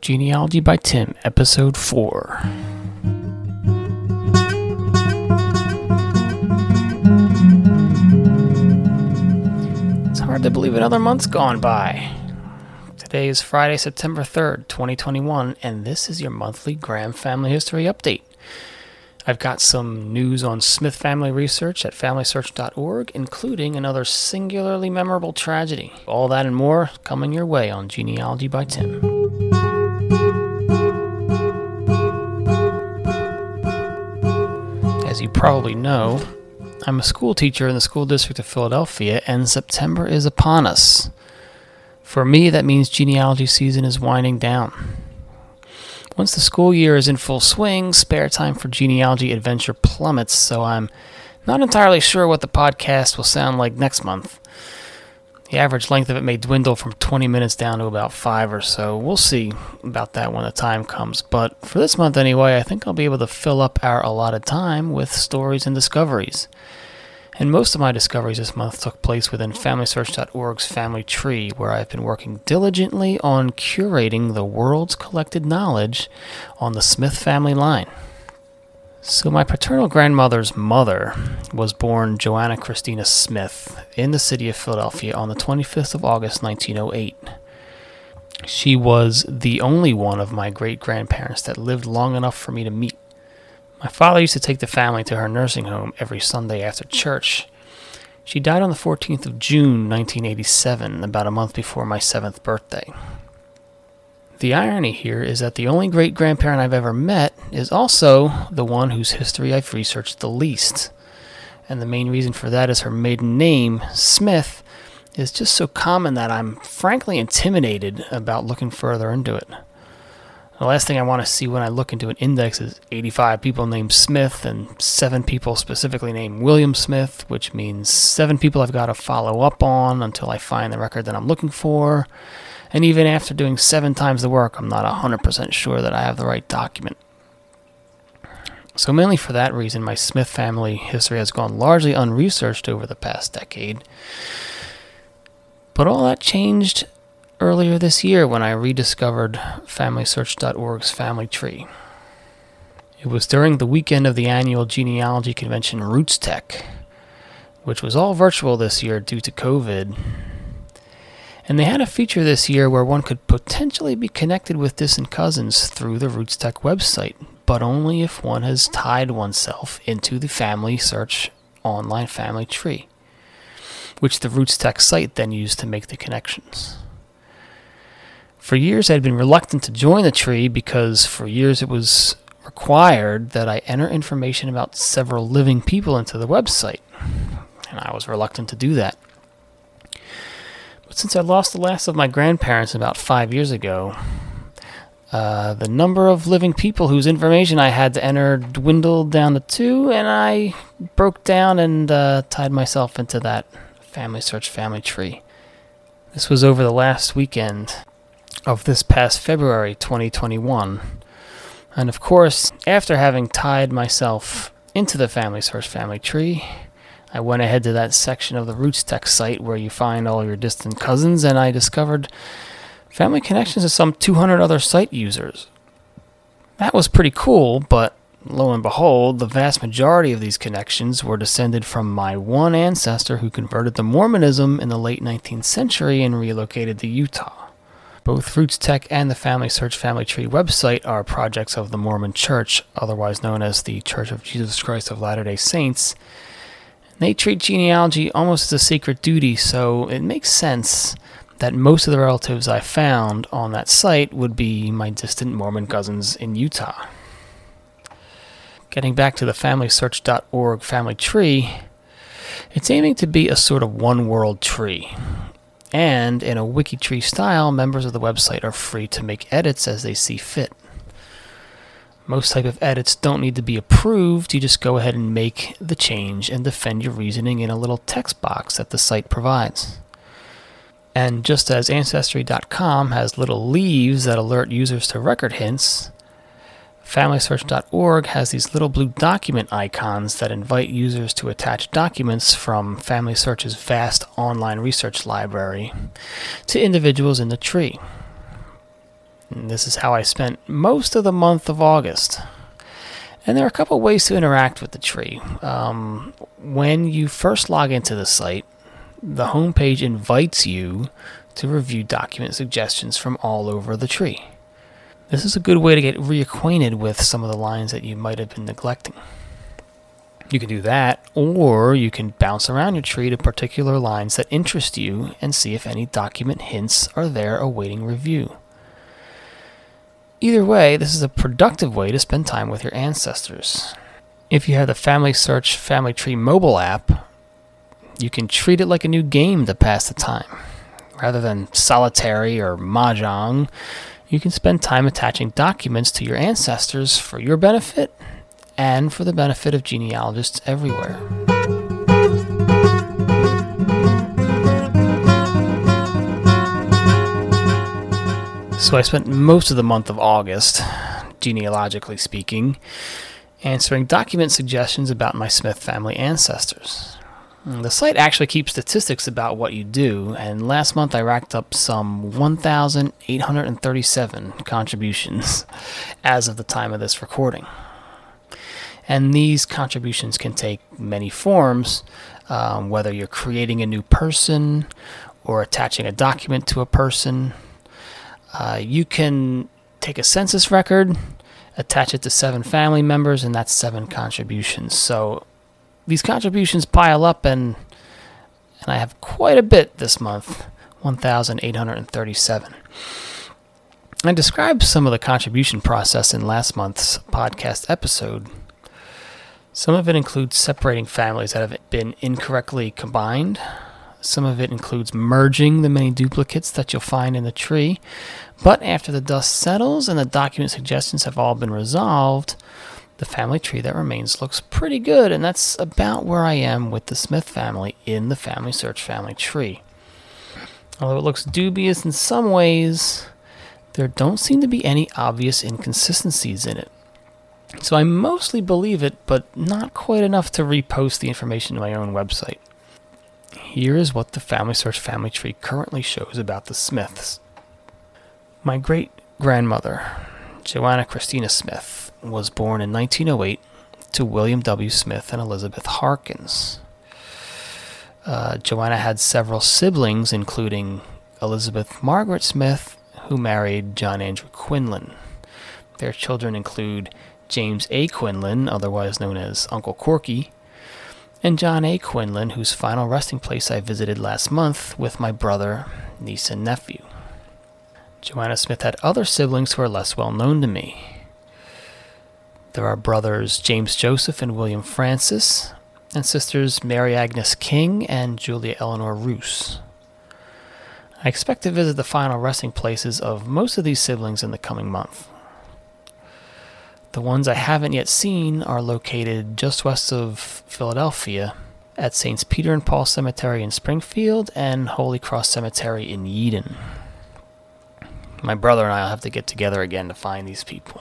Genealogy by Tim, Episode 4. It's hard to believe another month's gone by. Today is Friday, September 3rd, 2021, and this is your monthly Graham Family History Update. I've got some news on Smith family research at FamilySearch.org, including another singularly memorable tragedy. All that and more coming your way on Genealogy by Tim. As you probably know, I'm a school teacher in the school district of Philadelphia, and September is upon us. For me, that means genealogy season is winding down. Once the school year is in full swing, spare time for genealogy adventure plummets, so I'm not entirely sure what the podcast will sound like next month. The average length of it may dwindle from 20 minutes down to about 5 or so. We'll see about that when the time comes. But for this month anyway, I think I'll be able to fill up our allotted time with stories and discoveries. And most of my discoveries this month took place within FamilySearch.org's Family Tree, where I've been working diligently on curating the world's collected knowledge on the Smith family line. So my paternal grandmother's mother was born Joanna Christina Smith in the city of Philadelphia on the 25th of August, 1908. She was the only one of my great-grandparents that lived long enough for me to meet. My father used to take the family to her nursing home every Sunday after church. She died on the 14th of June, 1987, about a month before my 7th birthday. The irony here is that the only great-grandparent I've ever met is also the one whose history I've researched the least. And the main reason for that is her maiden name, Smith, is just so common that I'm frankly intimidated about looking further into it. The last thing I want to see when I look into an index is 85 people named Smith and 7 people specifically named William Smith, which means 7 people I've got to follow up on until I find the record that I'm looking for. And even after doing 7 times the work, I'm not 100% sure that I have the right document. So mainly for that reason, my Smith family history has gone largely unresearched over the past decade. But all that changed earlier this year when I rediscovered FamilySearch.org's Family Tree. It was during the weekend of the annual genealogy convention RootsTech, which was all virtual this year due to COVID. And they had a feature this year where one could potentially be connected with distant cousins through the RootsTech website, but only if one has tied oneself into the Family Search online family tree, which the RootsTech site then used to make the connections. For years, I had been reluctant to join the tree because for years it was required that I enter information about several living people into the website, and I was reluctant to do that. But since I lost the last of my grandparents about 5 years ago, the number of living people whose information I had to enter dwindled down to 2, and I broke down and tied myself into that Family Search family tree. This was over the last weekend of this past February 2021. And of course, after having tied myself into the Family Search family tree, I went ahead to that section of the RootsTech site where you find all your distant cousins, and I discovered family connections to some 200 other site users. That was pretty cool, but lo and behold, the vast majority of these connections were descended from my one ancestor who converted to Mormonism in the late 19th century and relocated to Utah. Both RootsTech and the Family Search Family Tree website are projects of the Mormon Church, otherwise known as the Church of Jesus Christ of Latter-day Saints. They treat genealogy almost as a sacred duty, so it makes sense that most of the relatives I found on that site would be my distant Mormon cousins in Utah. Getting back to the FamilySearch.org family tree, it's aiming to be a sort of one-world tree. And in a Wikitree style, members of the website are free to make edits as they see fit. Most type of edits don't need to be approved. You just go ahead and make the change and defend your reasoning in a little text box that the site provides. And just as Ancestry.com has little leaves that alert users to record hints, FamilySearch.org has these little blue document icons that invite users to attach documents from Family Search's vast online research library to individuals in the tree. And this is how I spent most of the month of August. And there are a couple ways to interact with the tree. When you first log into the site, the homepage invites you to review document suggestions from all over the tree. This is a good way to get reacquainted with some of the lines that you might have been neglecting. You can do that, or you can bounce around your tree to particular lines that interest you and see if any document hints are there awaiting review. Either way, this is a productive way to spend time with your ancestors. If you have the Family Search Family Tree mobile app, you can treat it like a new game to pass the time. Rather than solitary or mahjong, you can spend time attaching documents to your ancestors for your benefit and for the benefit of genealogists everywhere. So I spent most of the month of August, genealogically speaking, answering document suggestions about my Smith family ancestors. The site actually keeps statistics about what you do, and last month I racked up some 1,837 contributions as of the time of this recording. And these contributions can take many forms, whether you're creating a new person or attaching a document to a person. You can take a census record, attach it to 7 family members, and that's 7 contributions. So these contributions pile up, and I have quite a bit this month, 1,837. I described some of the contribution process in last month's podcast episode. Some of it includes separating families that have been incorrectly combined. Some of it includes merging the many duplicates that you'll find in the tree. But after the dust settles and the document suggestions have all been resolved, the family tree that remains looks pretty good, and that's about where I am with the Smith family in the Family Search family tree. Although it looks dubious in some ways, there don't seem to be any obvious inconsistencies in it. So I mostly believe it, but not quite enough to repost the information to my own website. Here is what the Family Search family tree currently shows about the Smiths. My great-grandmother, Joanna Christina Smith, was born in 1908 to William W. Smith and Elizabeth Harkins. Joanna had several siblings, including Elizabeth Margaret Smith, who married John Andrew Quinlan. Their children include James A. Quinlan, otherwise known as Uncle Corky, and John A. Quinlan, whose final resting place I visited last month with my brother, niece, and nephew. Joanna Smith had other siblings who are less well known to me. There are brothers James Joseph and William Francis, and sisters Mary Agnes King and Julia Eleanor Roos. I expect to visit the final resting places of most of these siblings in the coming month. The ones I haven't yet seen are located just west of Philadelphia at Saints Peter and Paul Cemetery in Springfield and Holy Cross Cemetery in Yeadon. My brother and I will have to get together again to find these people.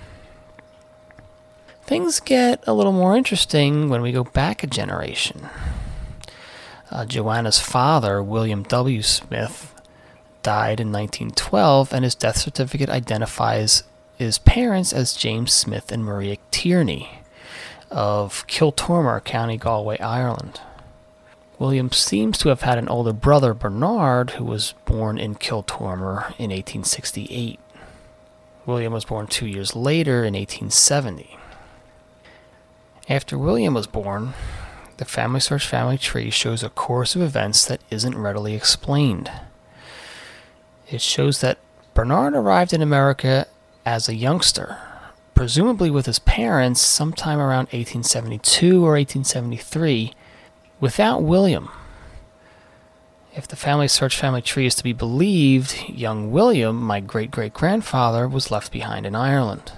Things get a little more interesting when we go back a generation. Joanna's father, William W. Smith, died in 1912, and his death certificate identifies his parents as James Smith and Maria Tierney of Kiltormer, County Galway, Ireland. William seems to have had an older brother, Bernard, who was born in Kiltormer in 1868. William was born 2 years later in 1870. After William was born, the Family Search family tree shows a course of events that isn't readily explained. It shows that Bernard arrived in America as a youngster, presumably with his parents sometime around 1872 or 1873, without William. If the Family Search family tree is to be believed, young William, my great-great-grandfather, was left behind in Ireland.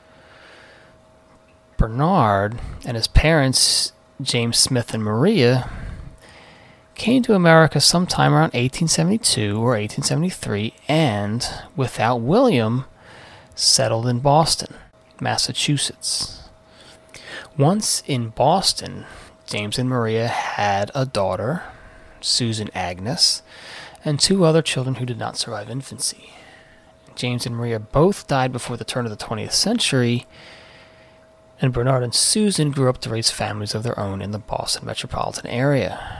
Bernard and his parents, James Smith and Maria, came to America sometime around 1872 or 1873 and, without William, settled in Boston, Massachusetts. Once in Boston, James and Maria had a daughter, Susan Agnes, and 2 other children who did not survive infancy. James and Maria both died before the turn of the 20th century, and Bernard and Susan grew up to raise families of their own in the Boston metropolitan area.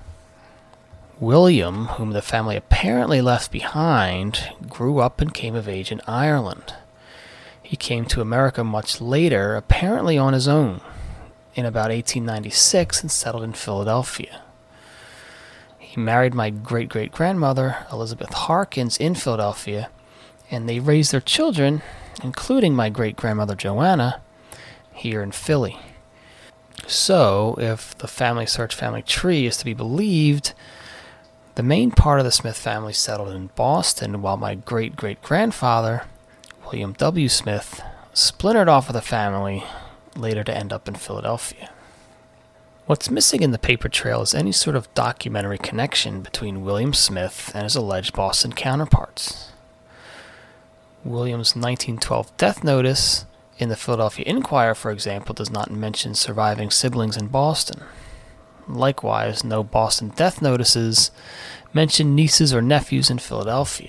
William, whom the family apparently left behind, grew up and came of age in Ireland. He came to America much later, apparently on his own, in about 1896 and settled in Philadelphia. He married my great-great-grandmother, Elizabeth Harkins, in Philadelphia, and they raised their children, including my great-grandmother Joanna, here in Philly. So, if the family search family tree is to be believed, the main part of the Smith family settled in Boston, while my great-great-grandfather, William W. Smith, splintered off of the family, later to end up in Philadelphia. What's missing in the paper trail is any sort of documentary connection between William Smith and his alleged Boston counterparts. William's 1912 death notice in the Philadelphia Inquirer, for example, does not mention surviving siblings in Boston. Likewise, no Boston death notices mention nieces or nephews in Philadelphia.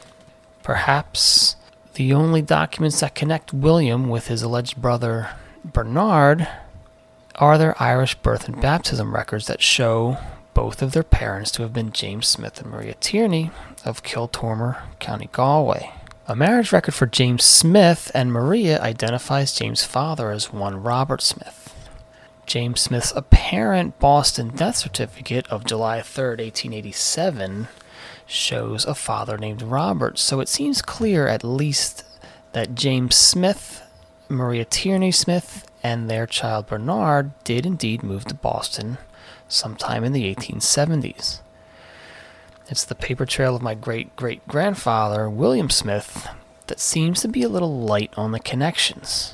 Perhaps the only documents that connect William with his alleged brother Bernard are their Irish birth and baptism records that show both of their parents to have been James Smith and Maria Tierney of Kiltormer, County Galway. A marriage record for James Smith and Maria identifies James' father as one Robert Smith. James Smith's apparent Boston death certificate of July 3rd, 1887 shows a father named Robert, so it seems clear at least that James Smith, Maria Tierney Smith, and their child Bernard did indeed move to Boston sometime in the 1870s. It's the paper trail of my great-great-grandfather, William Smith, that seems to be a little light on the connections.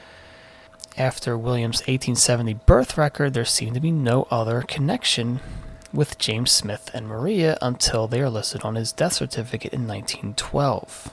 After William's 1870 birth record, there seemed to be no other connection with James Smith and Maria until they are listed on his death certificate in 1912.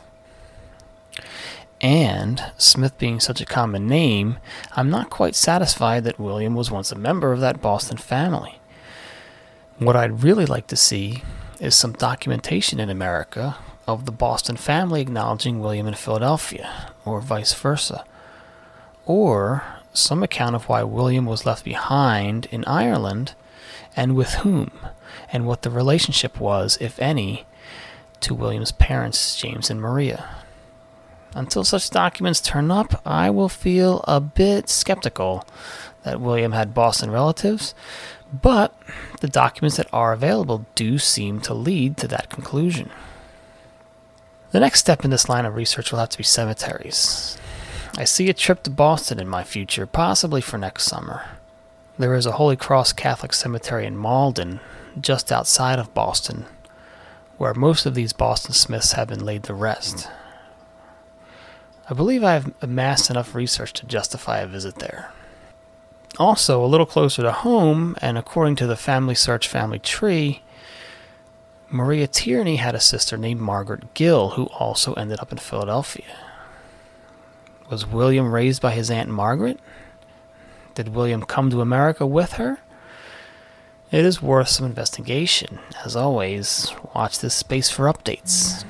And, Smith being such a common name, I'm not quite satisfied that William was once a member of that Boston family. What I'd really like to see is some documentation in America of the Boston family acknowledging William in Philadelphia, or vice versa. Or some account of why William was left behind in Ireland, and with whom, and what the relationship was, if any, to William's parents, James and Maria. Until such documents turn up, I will feel a bit skeptical that William had Boston relatives, but the documents that are available do seem to lead to that conclusion. The next step in this line of research will have to be cemeteries. I see a trip to Boston in my future, possibly for next summer. There is a Holy Cross Catholic Cemetery in Malden, just outside of Boston, where most of these Boston Smiths have been laid to rest. I believe I have amassed enough research to justify a visit there. Also, a little closer to home, and according to the Family Search family tree, Maria Tierney had a sister named Margaret Gill, who also ended up in Philadelphia. Was William raised by his Aunt Margaret? Did William come to America with her? It is worth some investigation. As always, watch this space for updates.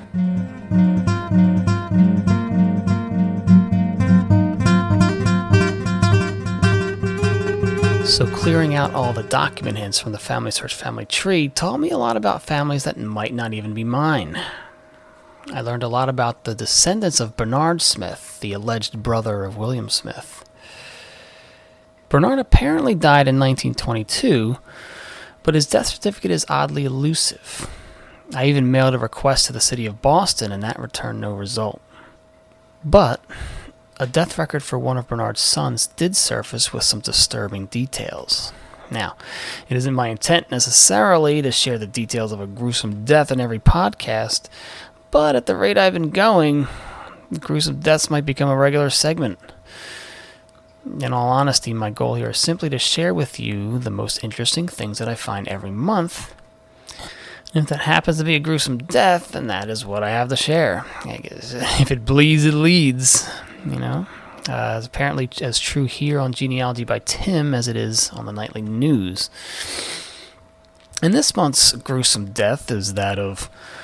So clearing out all the document hints from the Family Search family tree taught me a lot about families that might not even be mine. I learned a lot about the descendants of Bernard Smith, the alleged brother of William Smith. Bernard apparently died in 1922, but his death certificate is oddly elusive. I even mailed a request to the city of Boston, and that returned no result. But a death record for one of Bernard's sons did surface with some disturbing details. Now, it isn't my intent necessarily to share the details of a gruesome death in every podcast, but at the rate I've been going, gruesome deaths might become a regular segment. In all honesty, my goal here is simply to share with you the most interesting things that I find every month. And if that happens to be a gruesome death, then that is what I have to share. I guess if it bleeds, it leads. It's apparently as true here on Genealogy by Tim as it is on the nightly news. And this month's gruesome death is that of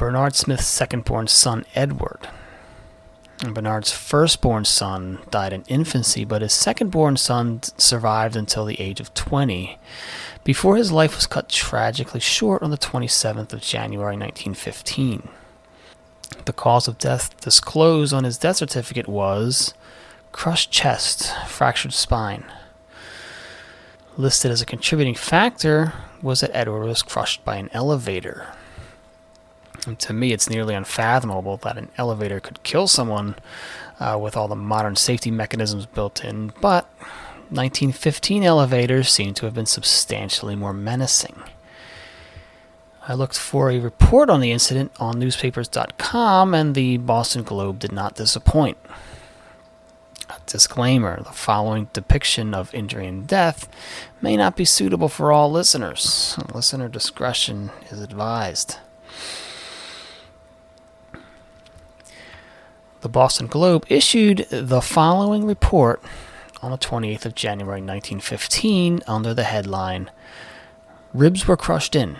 Bernard Smith's second-born son, Edward. And Bernard's firstborn son died in infancy, but his second-born son survived until the age of 20, before his life was cut tragically short on the 27th of January 1915. The cause of death disclosed on his death certificate was crushed chest, fractured spine. Listed as a contributing factor was that Edward was crushed by an elevator. And to me, it's nearly unfathomable that an elevator could kill someone with all the modern safety mechanisms built in, but 1915 elevators seem to have been substantially more menacing. I looked for a report on the incident on newspapers.com, and the Boston Globe did not disappoint. A disclaimer: the following depiction of injury and death may not be suitable for all listeners. Listener discretion is advised. The Boston Globe issued the following report on the 28th of January 1915 under the headline, "Ribs Were Crushed In."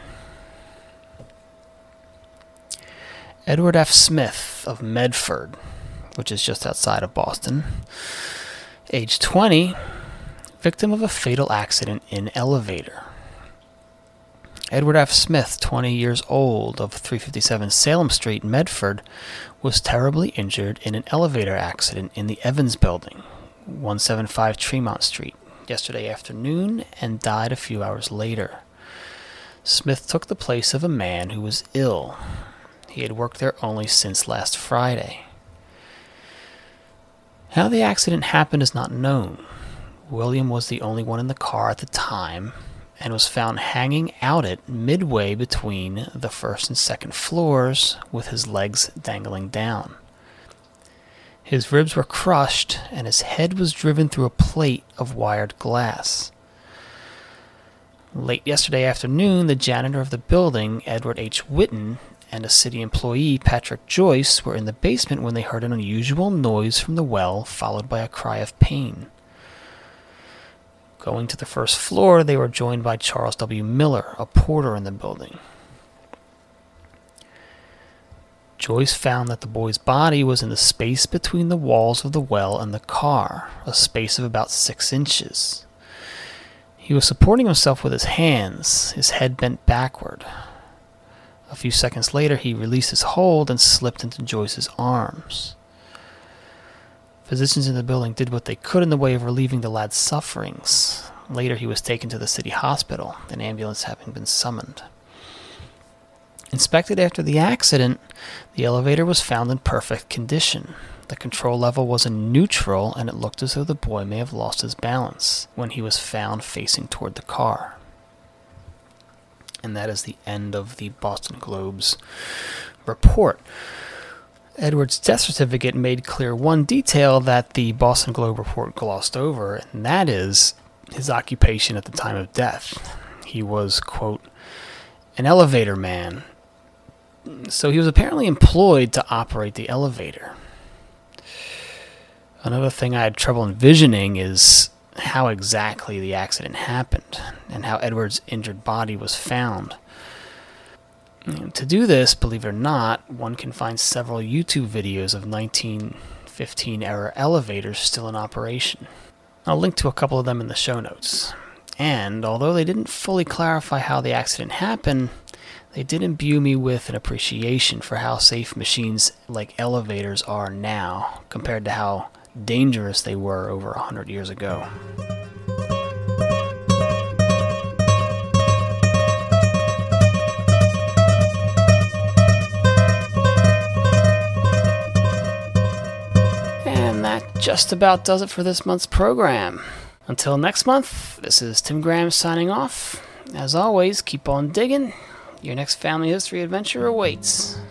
Edward F. Smith of Medford, which is just outside of Boston, age 20, victim of a fatal accident in elevator. Edward F. Smith, 20 years old, of 357 Salem Street, Medford, was terribly injured in an elevator accident in the Evans Building, 175 Tremont Street, yesterday afternoon, and died a few hours later. Smith took the place of a man who was ill. He had worked there only since last Friday. How the accident happened is not known. William was the only one in the car at the time, and was found hanging out it midway between the first and second floors with his legs dangling down. His ribs were crushed, and his head was driven through a plate of wired glass. Late yesterday afternoon, the janitor of the building, Edward H. Whitten, and a city employee, Patrick Joyce, were in the basement when they heard an unusual noise from the well, followed by a cry of pain. Going to the first floor, they were joined by Charles W. Miller, a porter in the building. Joyce found that the boy's body was in the space between the walls of the well and the car, a space of about 6 inches. He was supporting himself with his hands, his head bent backward. A few seconds later, he released his hold and slipped into Joyce's arms. Physicians in the building did what they could in the way of relieving the lad's sufferings. Later, he was taken to the city hospital, an ambulance having been summoned. Inspected after the accident, the elevator was found in perfect condition. The control level was in neutral, and it looked as though the boy may have lost his balance when he was found facing toward the car. And that is the end of the Boston Globe's report. Edward's death certificate made clear one detail that the Boston Globe report glossed over, and that is his occupation at the time of death. He was, quote, an elevator man. So he was apparently employed to operate the elevator. Another thing I had trouble envisioning is how exactly the accident happened and how Edward's injured body was found. To do this, believe it or not, one can find several YouTube videos of 1915-era elevators still in operation. I'll link to a couple of them in the show notes. And although they didn't fully clarify how the accident happened, they did imbue me with an appreciation for how safe machines like elevators are now compared to how dangerous they were over 100 years ago. And that just about does it for this month's program. Until next month, this is Tim Graham signing off. As always, keep on digging. Your next family history adventure awaits.